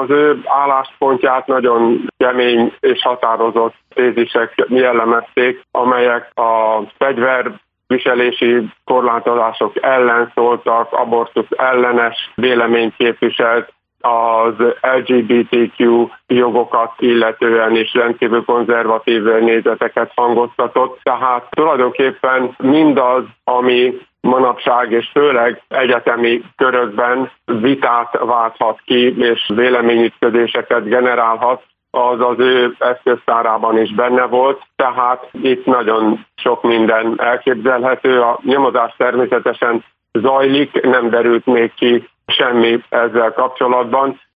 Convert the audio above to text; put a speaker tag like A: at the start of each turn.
A: Az ő álláspontját nagyon kemény és határozott tézisek jellemezték, amelyek a fegyverviselési korlátozások ellen szóltak, abortusz ellenes véleményt képviselt, az LGBTQ jogokat illetően is rendkívül konzervatív nézeteket hangoztatott. Tehát tulajdonképpen mindaz, ami manapság és főleg egyetemi körökben vitát válthat ki és véleményütközéseket generálhat, az ő eszköztárában is benne volt, tehát itt nagyon sok minden elképzelhető. A nyomozás természetesen zajlik, nem derült még ki semmi ezzel kapcsolatban,